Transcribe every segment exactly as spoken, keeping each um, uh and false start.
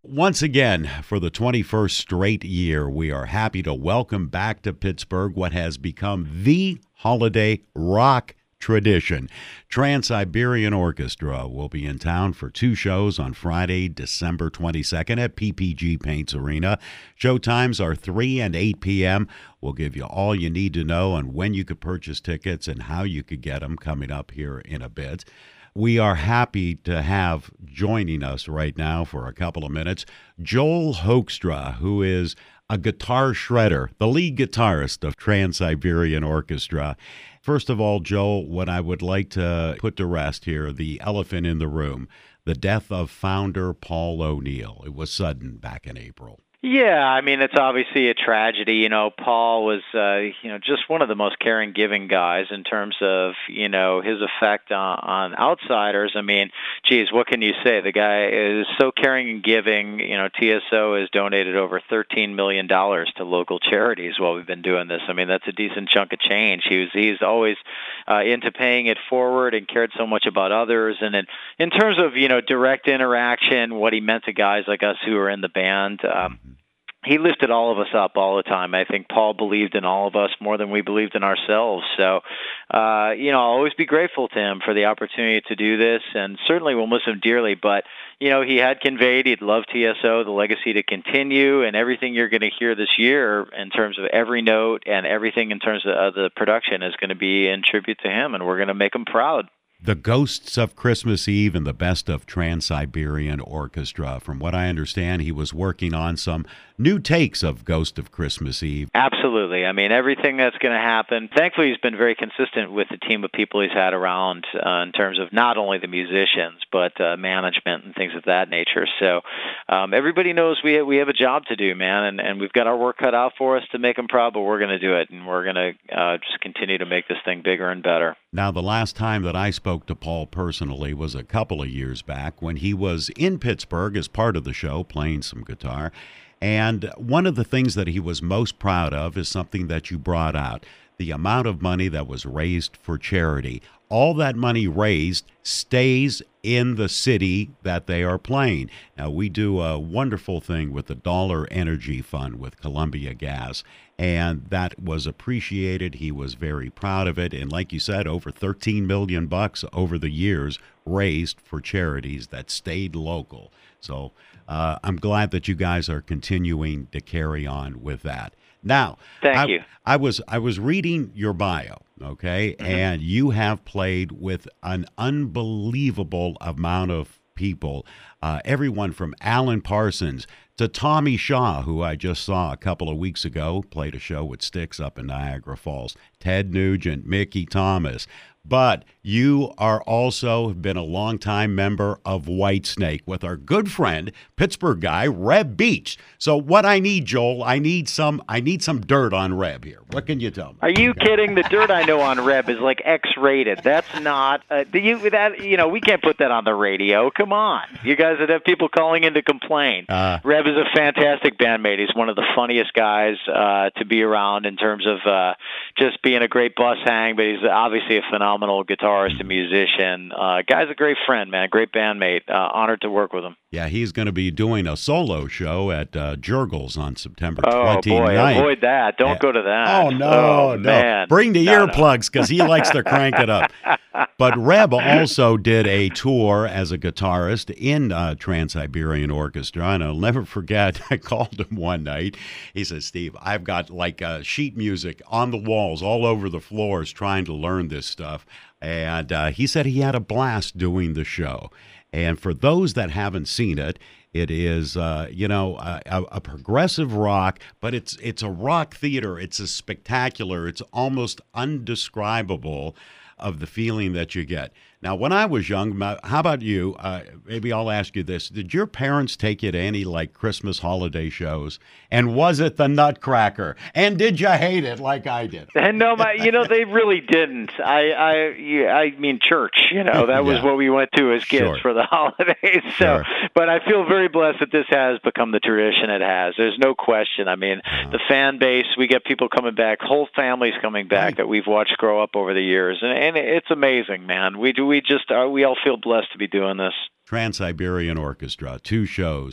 Once again, for the twenty-first straight year, we are happy to welcome back to Pittsburgh what has become the holiday rock tradition. Trans-Siberian Orchestra will be in town for two shows on Friday, December twenty-second at P P G Paints Arena. Show times are three and eight p.m. We'll give you all you need to know on when you could purchase tickets and how you could get them coming up here in a bit. We are happy to have joining us right now for a couple of minutes Joel Hoekstra, who is a guitar shredder, the lead guitarist of Trans-Siberian Orchestra. First of all, Joel, what I would like to put to rest here, the elephant in the room, the death of founder Paul O'Neill. It was sudden back in April. Yeah, I mean, it's obviously a tragedy. You know, Paul was, uh, you know, just one of the most caring, giving guys in terms of, you know, his effect on, on outsiders. I mean, geez, what can you say? The guy is so caring and giving. You know, T S O has donated over thirteen million dollars to local charities while we've been doing this. I mean, that's a decent chunk of change. He was, he's always uh, into paying it forward and cared so much about others. And in, in terms of, you know, direct interaction, what he meant to guys like us who were in the band, um, he lifted all of us up all the time. I think Paul believed in all of us more than we believed in ourselves. So, uh, you know, I'll always be grateful to him for the opportunity to do this, and certainly will miss him dearly. But, you know, he had conveyed he'd love T S O, the legacy to continue, and everything you're going to hear this year in terms of every note and everything in terms of uh, the production is going to be in tribute to him, and we're going to make him proud. The Ghosts of Christmas Eve and the Best of Trans-Siberian Orchestra. From what I understand, he was working on some new takes of Ghost of Christmas Eve. Absolutely. I mean, everything that's going to happen. Thankfully, he's been very consistent with the team of people he's had around uh, in terms of not only the musicians, but uh, management and things of that nature. So um, everybody knows we have, we have a job to do, man, and, and we've got our work cut out for us to make him proud, but we're going to do it, and we're going to uh, just continue to make this thing bigger and better. Now, the last time that I spoke to Paul personally was a couple of years back when he was in Pittsburgh as part of the show playing some guitar. And one of the things that he was most proud of is something that you brought out, the amount of money that was raised for charity. All that money raised stays in the city that they are playing. Now, we do a wonderful thing with the Dollar Energy Fund with Columbia Gas, and that was appreciated. He was very proud of it. And like you said, over thirteen million bucks over the years raised for charities that stayed local. So uh, I'm glad that you guys are continuing to carry on with that. Now, Thank I, you. I was I was reading your bio, okay, mm-hmm. and you have played with an unbelievable amount of people, uh, everyone from Alan Parsons to Tommy Shaw, who I just saw a couple of weeks ago, played a show with Styx up in Niagara Falls, Ted Nugent, Mickey Thomas. But you are also been a longtime member of Whitesnake with our good friend, Pittsburgh guy, Reb Beach. So what I need, Joel, I need some I need some dirt on Reb here. What can you tell me? Are you kidding? The dirt I know on Reb is like X-rated. That's not uh, you that you know, we can't put that on the radio. Come on. You guys would have people calling in to complain. Uh, Reb is a fantastic bandmate. He's one of the funniest guys uh, to be around in terms of uh, just being a great bus hang, but he's obviously a phenomenal guitarist and musician. Uh, guy's a great friend, man. Great bandmate. Uh, honored to work with him. Yeah, he's going to be doing a solo show at uh, Jurgles on September twenty-ninth. Oh, boy, avoid that. Don't uh, go to that. Oh, no, oh, no. Man. Bring the no, earplugs because he likes to crank it up. But Reb also did a tour as a guitarist in uh, Trans-Siberian Orchestra, and I'll never forget, I called him one night. He said, Steve, I've got like uh, sheet music on the walls all over the floors trying to learn this stuff. And uh, he said he had a blast doing the show. And for those that haven't seen it, it is, uh, you know, a, a progressive rock, but it's it's a rock theater. It's a spectacular. It's almost undescribable of the feeling that you get. Now, when I was young, how about you? Uh, maybe I'll ask you this. Did your parents take you to any, like, Christmas holiday shows? And was it the Nutcracker? And did you hate it like I did? And no, my, you know, they really didn't. I I, I mean church, you know. That was yeah. what we went to as kids sure. for the holidays. So, sure. But I feel very blessed that this has become the tradition it has. There's no question. I mean, uh-huh. the fan base, we get people coming back, whole families coming back right. that we've watched grow up over the years. And, and it's amazing, man. We do. We just are, we all feel blessed to be doing this. Trans-Siberian Orchestra, two shows,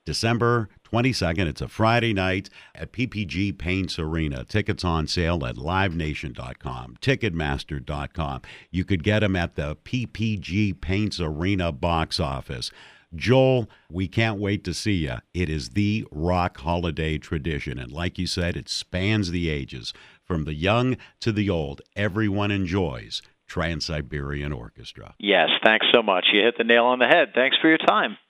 December twenty-second. It's a Friday night at P P G Paints Arena. Tickets on sale at live nation dot com, ticketmaster dot com. You could get them at the P P G Paints Arena box office. Joel, we can't wait to see you. It is the rock holiday tradition. And like you said, it spans the ages. From the young to the old, everyone enjoys Trans-Siberian Orchestra. Yes, thanks so much. You hit the nail on the head. Thanks for your time.